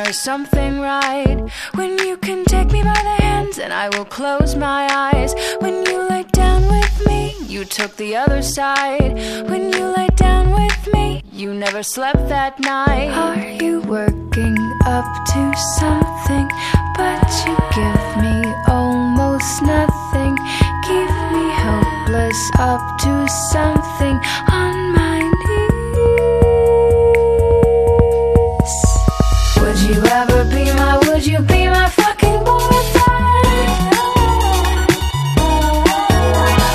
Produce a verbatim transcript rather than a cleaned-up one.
there's something right when you can take me by the hands and I will close my eyes. When you lay down with me, you took the other side. When you lay down with me, you never slept that night. Are you working up to something? But you give me almost nothing. Keep me helpless up to something.